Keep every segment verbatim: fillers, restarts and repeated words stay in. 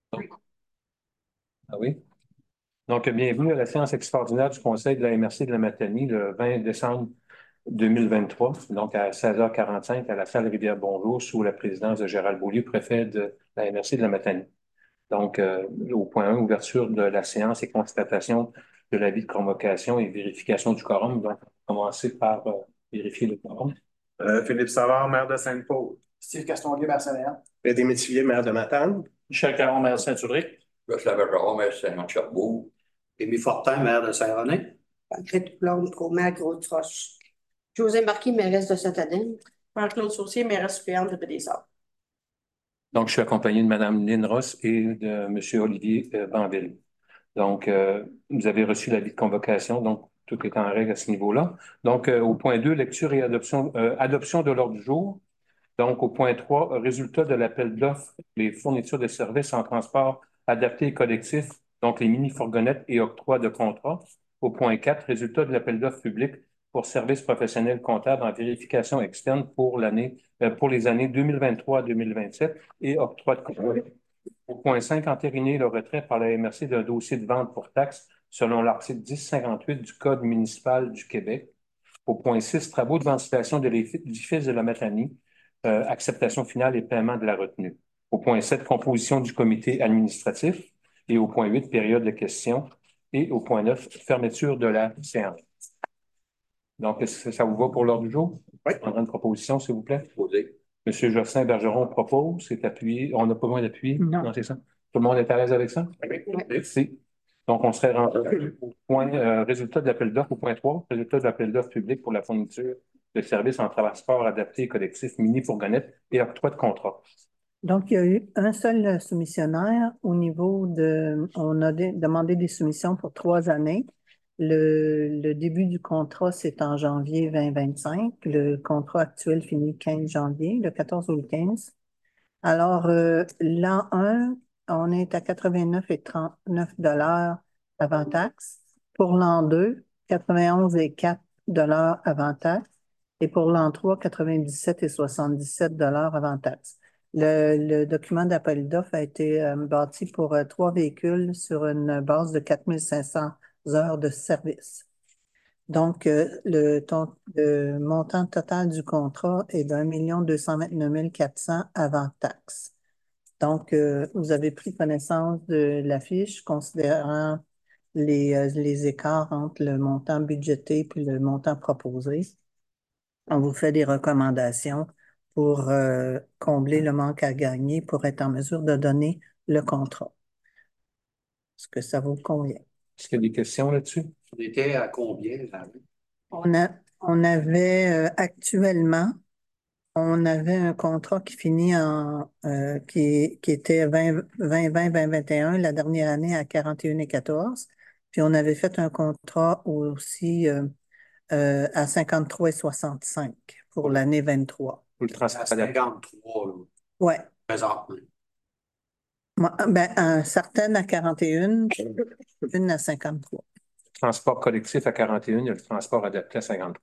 Ah oui. Donc, bienvenue à la séance extraordinaire du Conseil de la M R C de la Matanie le vingt décembre deux mille vingt-trois, donc à seize heures quarante-cinq à la salle Rivière-Bonjour sous la présidence de Gérald Beaulieu, préfet de la M R C de la Matanie. Donc, euh, au point un, ouverture de la séance et constatation de l'avis de convocation et vérification du quorum. Donc, on va commencer par euh, vérifier le quorum. Euh, Philippe Savard, maire de Sainte-Paul. Steve Castonguay, maire Saint-Léon. Pédé Métivier, maire de Matane. Michel Caron, maire de Saint-Ulrich. Jocelyn Bergeron, maire de Saint-Jean-de-Cherbourg. Rémi Fortin, maire de Saint-René. Marguerite Blonde, co-maire Gros-Roche. José Marquis, mairesse de Sainte-Adèle. Marc-Claude Saucier, mairesse suppléante de Bédésard. Donc, je suis accompagné de Mme Lynne Ross et de M. Olivier euh, Banville. Donc, euh, vous avez reçu l'avis de convocation, donc tout est en règle à ce niveau-là. Donc, euh, au point deux, lecture et adoption, euh, adoption de l'ordre du jour. Donc, au point trois, résultat de l'appel d'offres, les fournitures de services en transport adapté et collectif, donc les mini-fourgonnettes et octroi de contrats. Au point quatre, résultat de l'appel d'offres public pour services professionnels comptables en vérification externe pour l'année, euh, pour les années deux mille vingt-trois à deux mille vingt-sept et octroi de contrats. Au point cinq, entériner le retrait par la M R C d'un dossier de vente pour taxes selon l'article dix cinquante-huit du Code municipal du Québec. Au point six, travaux de ventilation de l'édifice de la Matanie, euh, acceptation finale et paiement de la retenue. Au point sept, composition du comité administratif. Et au point huit, période de questions. Et au point neuf, fermeture de la séance. Donc, est-ce que ça vous va pour l'ordre du jour? Oui. Je prendrai une proposition, s'il vous plaît. Posé. Monsieur Jocelyn Bergeron propose, c'est appuyé. On n'a pas besoin d'appuyer? Non. Non, c'est ça. Tout le monde est à l'aise avec ça? Oui. Merci. Donc, on serait rendu au point euh, résultat de l'appel d'offres, au point trois, résultat de l'appel d'offres public pour la fourniture de services en transport adapté et collectif, mini-fourgonnette et octroi de contrat. Donc, il y a eu un seul soumissionnaire au niveau de, on a de- demandé des soumissions pour trois années. Le, le début du contrat, c'est en janvier vingt vingt-cinq. Le contrat actuel finit le quinze janvier, le quatorze ou le quinze. Alors, euh, l'an un, on est à quatre-vingt-neuf et trente-neuf dollars avant taxe. Pour l'an deux, quatre-vingt-onze et quatre dollars avant taxe. Et pour l'an trois, quatre-vingt-dix-sept et soixante-dix-sept dollars avant taxe. Le, le document d'appel d'offres a été euh, bâti pour euh, trois véhicules sur une base de quatre mille cinq cents heures de service. Donc, euh, le, ton- le montant total du contrat est d'un million deux cent vingt-neuf mille quatre cents avant taxe. Donc, euh, vous avez pris connaissance de la fiche considérant les, euh, les écarts entre le montant budgété et le montant proposé. On vous fait des recommandations pour euh, combler le manque à gagner pour être en mesure de donner le contrat. Est-ce que ça vous convient? Est-ce qu'il y a des questions là-dessus? On était à combien, là? On a, on avait euh, actuellement, on avait un contrat qui finit en, euh, qui, qui était vingt vingt, vingt, vingt, vingt et un, la dernière année à quarante et un et quatorze. Puis on avait fait un contrat aussi euh, euh, à cinquante-trois et soixante-cinq pour l'année vingt-trois. Pour le À transport adapté. cinquante-trois, là, Ouais. présentement. Moi, ben, un, certaines à quarante et un, une à cinquante-trois. Transport collectif à quarante et un, il y a le transport adapté à cinquante-trois.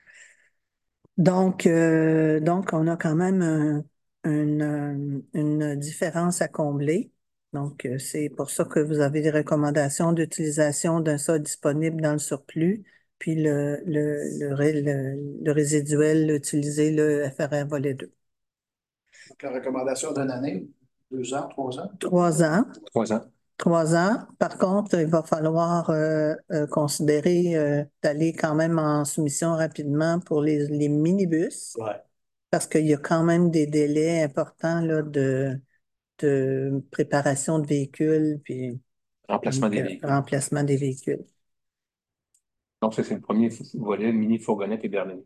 Donc, euh, donc, on a quand même un- une, euh, une différence à combler. Donc, euh, c'est pour ça que vous avez des recommandations d'utilisation d'un solde disponible dans le surplus, puis le, le, le, ré- le- le résiduel, utiliser le F R R volet deux. Donc, la recommandation d'une année, deux ans, trois ans. Trois ans. Trois ans. Trois ans. Par contre, il va falloir euh, euh, considérer euh, d'aller quand même en soumission rapidement pour les, les minibus, Ouais. parce qu'il y a quand même des délais importants là, de, de préparation de véhicules, puis Remplacement donc, des euh, véhicules. remplacement des véhicules. Donc, ça, c'est le premier volet, mini-fourgonnette et berline.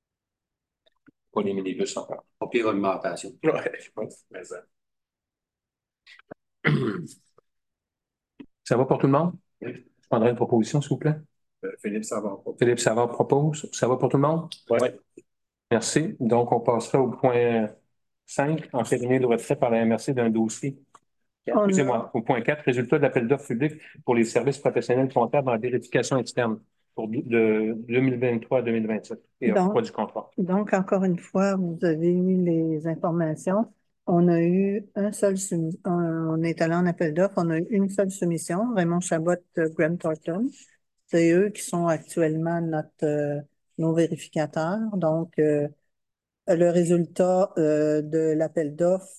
Pas les minibus encore. Pas pire augmentation. Oui, je pense. Mais ça. Ça va pour tout le monde? Oui. Je prendrai une proposition, s'il vous plaît. Euh, Philippe Savard. Philippe Savard propose. Ça va pour tout le monde? Oui. Merci. Donc, on passera au point cinq, entériner le retrait par la M R C d'un dossier. On a- Excusez-moi, au point quatre, résultat d'appel d'offres public pour les services professionnels comptables en vérification externe pour de deux mille vingt-trois à deux mille vingt-sept et Donc- octroi du contrat. Donc, encore une fois, vous avez eu les informations. on a eu un seul soumis, on, on est allé en appel d'offres, on a eu une seule soumission, Raymond Chabot, euh, Grant Thornton. C'est eux qui sont actuellement notre, euh, nos vérificateurs. Donc, euh, le résultat euh, de l'appel d'offres,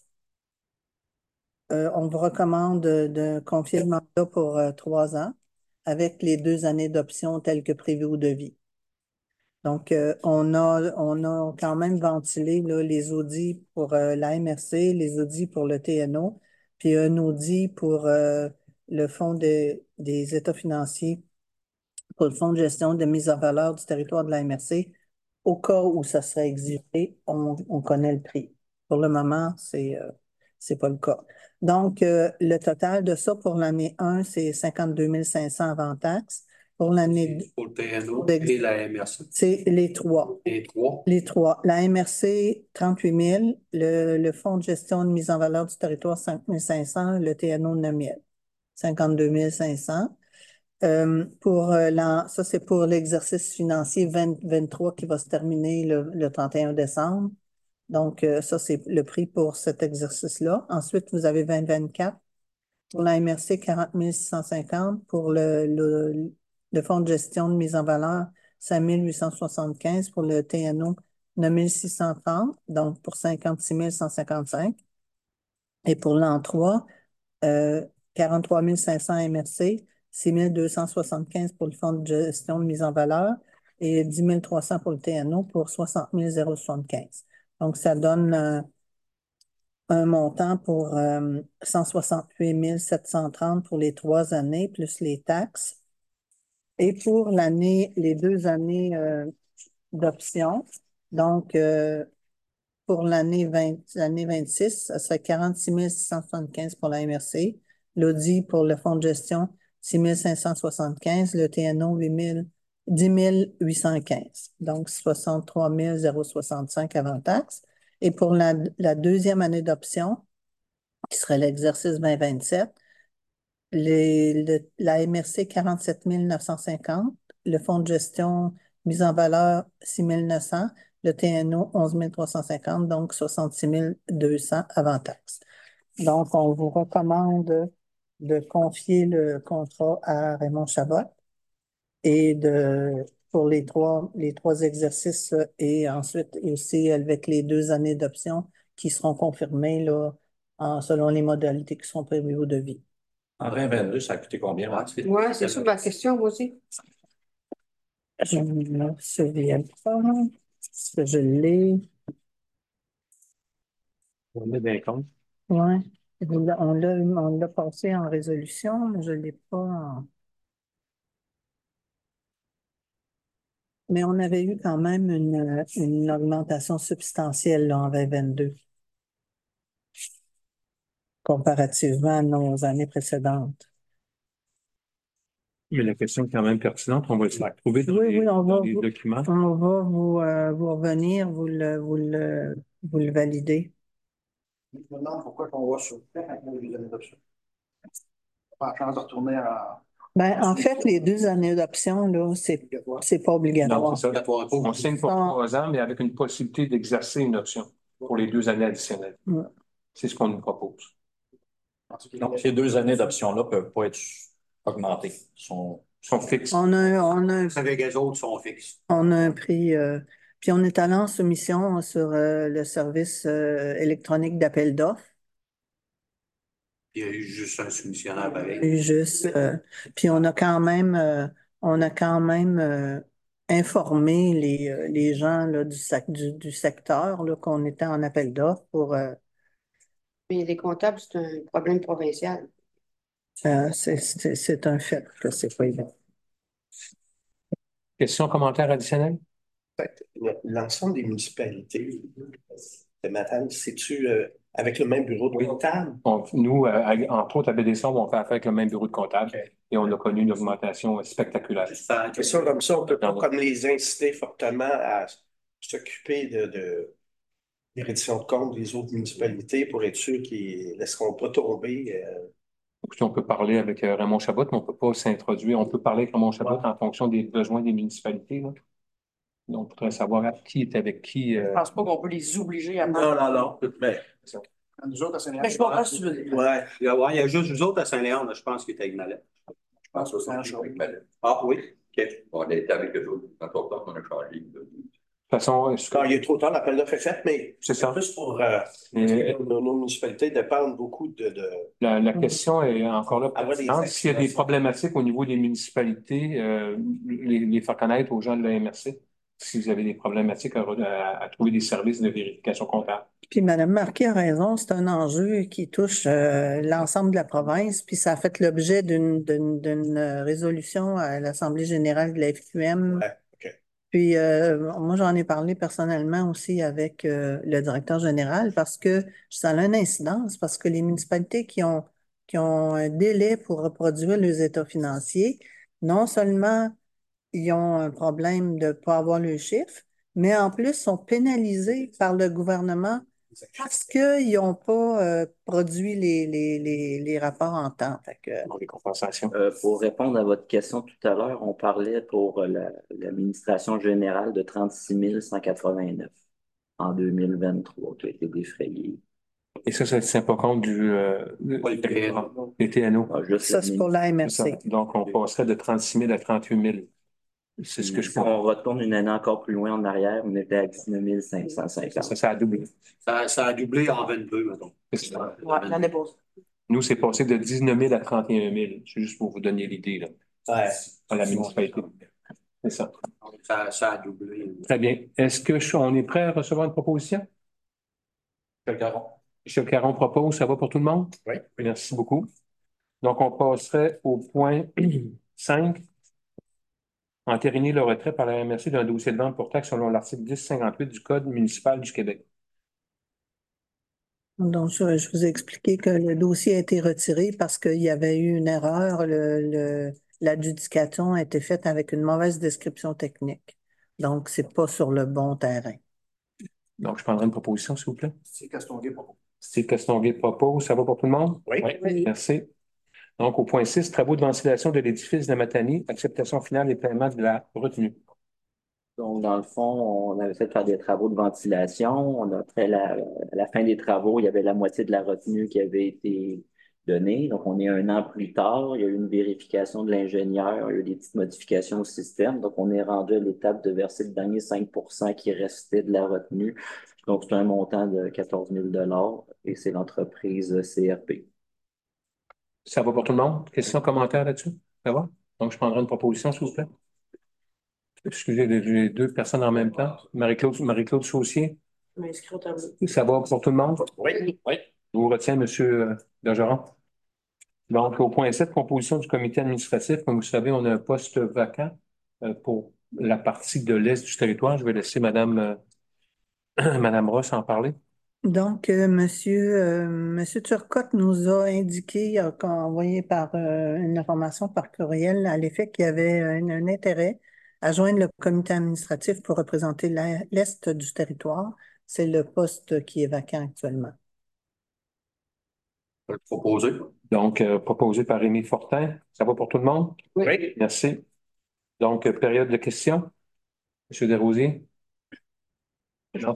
euh, on vous recommande de, de confier le mandat pour euh, trois ans avec les deux années d'option telles que prévues au devis. Donc, euh, on a, on a quand même ventilé là, les audits pour euh, la M R C, les audits pour le T N O, puis un audit pour euh, le Fonds de- des États financiers, pour le Fonds de gestion de mise en valeur du territoire de la M R C. Au cas où ça serait exigé, on, on connaît le prix. Pour le moment, c'est euh, c'est pas le cas. Donc, euh, le total de ça pour l'année un, c'est cinquante-deux mille cinq cents avant taxe. Pour l'année deux, Pour le T N O D'ex- et la M R C. c'est les trois. Les trois. Les trois. La M R C, trente-huit mille. Le, le Fonds de gestion de mise en valeur du territoire, cinq mille cinq cents. Le T N O, neuf mille. cinquante-deux mille cinq cents. Euh, pour euh, l'an- ça, c'est pour l'exercice financier vingt vingt-trois qui va se terminer le, le trente et un décembre. Donc, euh, ça, c'est le prix pour cet exercice-là. Ensuite, vous avez vingt vingt-quatre. Pour la M R C, quarante mille six cent cinquante. Pour le, le, le Fonds de gestion de mise en valeur, cinq mille huit cent soixante-quinze. Pour le T N O, neuf mille six cent trente. Donc, pour cinquante-six mille cent cinquante-cinq. Et pour l'an trois, euh, quarante-trois mille cinq cents M R C, six mille deux cent soixante-quinze pour le Fonds de gestion de mise en valeur et dix mille trois cents pour le T N O pour soixante mille soixante-quinze. Donc, ça donne euh, un montant pour euh, cent soixante-huit mille sept cent trente pour les trois années, plus les taxes. Et pour l'année, les deux années euh, d'option, donc euh, pour l'année vingt, l'année vingt-six, ça serait quarante-six mille six cent soixante-quinze pour la M R C. L'audit pour le fonds de gestion, six mille cinq cent soixante-quinze. Le T N O, huit mille, dix mille huit cent quinze. Donc, soixante-trois mille soixante-cinq avant taxe. Et pour la, la deuxième année d'option, qui serait l'exercice vingt vingt-sept, les, le- la M R C, quarante-sept mille neuf cent cinquante. Le fonds de gestion mise en valeur, six mille neuf cents. Le T N O, onze mille trois cent cinquante, donc soixante-six mille deux cents avant taxe. Donc, on vous recommande de confier le contrat à Raymond Chabot et de, pour les trois, les trois exercices euh, et ensuite aussi avec les deux années d'option qui seront confirmées là, en, selon les modalités qui sont prévues au devis. En vingt vingt-deux, ça a coûté combien, Max? Ouais, c'est ça ma question, moi aussi. Je ne me souviens pas. Est-ce que je l'ai? On met des comptes. Ouais. On l'a, on l'a on l'a passé en résolution, mais je ne l'ai pas en... Mais on avait eu quand même une, une augmentation substantielle là, en vingt vingt-deux, comparativement à nos années précédentes. Mais la question est quand même pertinente. On va essayer de la trouver dans Oui, les, oui, on dans va, les vous- documents. on va vous, euh, vous revenir, vous le, vous le, vous le validez. Je me demande pourquoi on va sur le avec les années d'option. Pas la chance de retourner à. Ben, en fait, les deux années d'option, là, c'est, c'est pas Non, obligatoire. c'est ça. On signe pour Ah. trois ans, mais avec une possibilité d'exercer une option pour les deux années additionnelles. Ouais. C'est ce qu'on nous propose. Donc, ces deux années d'option-là ne peuvent pas être augmentées. Ils sont, Ils sont fixes. On a, on a, un- Avec les autres sont fixes. on a un prix, euh, puis on est allé en soumission sur euh, le service euh, électronique d'appel d'offres. Il y a eu juste un soumissionnaire pareil. Et juste, euh, puis on a quand même, euh, on a quand même euh, informé les, euh, les gens là, du, sec- du, du secteur là, qu'on était en appel d'offres pour, euh, Mais les comptables, c'est un problème provincial. euh, c'est, c'est, c'est un fait que c'est pas évident. Questions, commentaires additionnels? Fait que l'ensemble des municipalités de Matane, c'est-tu euh, avec le même bureau de Oui. comptable? On- nous, euh, à- entre autres, à Baie-des-Sables, on fait affaire avec le même bureau de comptable et on a connu une augmentation spectaculaire. Une question comme ça, on ne peut pas comme les inciter fortement à s'occuper de, de des redditions de comptes des autres municipalités pour être sûr qu'ils ne laisseront pas tomber. euh, Écoutez, on peut parler avec euh, Raymond Chabot, mais on ne peut pas s'introduire. On peut parler avec Raymond Chabot en fonction des besoins des municipalités, là. Donc, on voudrait savoir qui est avec qui. euh, Je pense pas qu'on peut les obliger à Non, non, non. Mais Nous autres, à Saint-Léon. Mais je comprends ce que tu veux dire. Ouais, il y a, ouais, il y a juste nous autres à Saint-Léon, là, je pense qu'il était avec Mallet. Je pense aussi que c'est avec Mallet. Ah oui, OK. On a été avec eux autres. Quand on part, on a changé. De toute façon, est-ce que- Quand il est trop tard, l'appel d'offres est fait, mais c'est ça. plus pour euh, Et nos, nos municipalités dépendent beaucoup de, de la, la question est encore là Avoir des pertinente. S'il y a des activations. problématiques au niveau des municipalités, euh, les, les faire connaître aux gens de l'A M R C si vous avez des problématiques à, à- à trouver des services de vérification comptable. Puis Mme Marquis a raison, c'est un enjeu qui touche euh, l'ensemble de la province, puis ça a fait l'objet d'une d'une- d'une résolution à l'Assemblée générale de la F Q M. Ouais, OK. Puis euh, moi, j'en ai parlé personnellement aussi avec euh, le directeur général parce que ça a une incidence, parce que les municipalités qui ont, qui ont un délai pour reproduire leurs états financiers, non seulement ils ont un problème de ne pas avoir le chiffre, mais en plus sont pénalisés par le gouvernement parce qu'ils n'ont pas euh, produit les, les, les, les rapports en temps. Fait que, Donc, les compensations. Euh, pour répondre à votre question tout à l'heure, on parlait pour la- l'administration générale de trente-six mille cent quatre-vingt-neuf en deux mille vingt-trois qui a été défrayé. Et ça, ça ne tient pas compte du euh, Pas le T N O. des T N O. Ah, juste ça, la c'est pour l'A M R C'est C. ça. Donc, on passerait de trente-six mille à trente-huit mille. C'est ce que je Si on comprends. retourne une année encore plus loin en arrière, on était à dix-neuf mille cinq cent cinquante. Ça, ça a doublé. Ça, ça a doublé en vingt-deux, mettons. C'est ça. Ouais, l'année passée. Nous, c'est passé de dix-neuf mille à trente et un mille. C'est juste pour vous donner l'idée, là, Ouais. à la municipalité. C'est ça. Ça, ça a doublé. Très bien. Est-ce que je- on est prêt à recevoir une proposition? Michel Caron. Michel Caron propose, ça va pour tout le monde? Oui. Merci beaucoup. Donc, on passerait au point cinq. Entériner le retrait par la M R C d'un dossier de vente pour taxe selon l'article dix cinquante-huit du Code municipal du Québec. Donc, je, je vous ai expliqué que le dossier a été retiré parce qu'il y avait eu une erreur. Le, le- l'adjudication a été faite avec une mauvaise description technique. Donc, c'est pas sur le bon terrain. Donc, je prendrai une proposition, s'il vous plaît. C'est Castonguay propos. Steve Castonguay propose, ça va pour tout le monde? Oui. Oui. Merci. Donc, au point six, travaux de ventilation de l'édifice de Matani, acceptation finale et paiement de la retenue. Donc, dans le fond, on avait fait faire des travaux de ventilation. On a, après la, à la fin des travaux, il y avait la moitié de la retenue qui avait été donnée. Donc, on est un an plus tard. Il y a eu une vérification de l'ingénieur. Il y a eu des petites modifications au système. Donc, on est rendu à l'étape de verser le dernier cinq pour cent qui restait de la retenue. Donc, c'est un montant de quatorze mille dollars et c'est l'entreprise C R P. Ça va pour tout le monde? Questions, commentaires là-dessus? Ça va? Donc, je prendrai une proposition, s'il vous plaît. Excusez, j'ai deux personnes en même temps. Marie-Claude, Marie-Claude Saucier, Je m'inscris au tableau. ça va pour tout le monde? Oui. Oui. Je vous retiens, M. Bergeron. Donc, au point sept, composition du comité administratif. Comme vous savez, on a un poste vacant euh, pour la partie de l'est du territoire. Je vais laisser Mme, euh, Mme Ross en parler. Donc, euh, monsieur, euh, monsieur Turcotte nous a indiqué, a envoyé par euh, une information par courriel à l'effet qu'il y avait un, un intérêt à joindre le comité administratif pour représenter la- l'Est du territoire. C'est le poste qui est vacant actuellement. Je vais le proposer. Donc, euh, proposé par Rémi Fortin. Ça va pour tout le monde? Oui. Merci. Donc, euh, période de questions. M. Desrosiers? Non.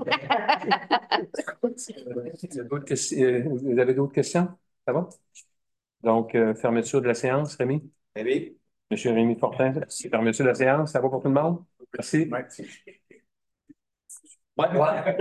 D'autres questions- euh, Vous avez d'autres questions? Ça va? Donc, euh, fermeture de la séance, Rémi? Oui. Monsieur Rémi Fortin, fermeture de la séance, ça va pour tout le monde? Merci. Ouais, ouais.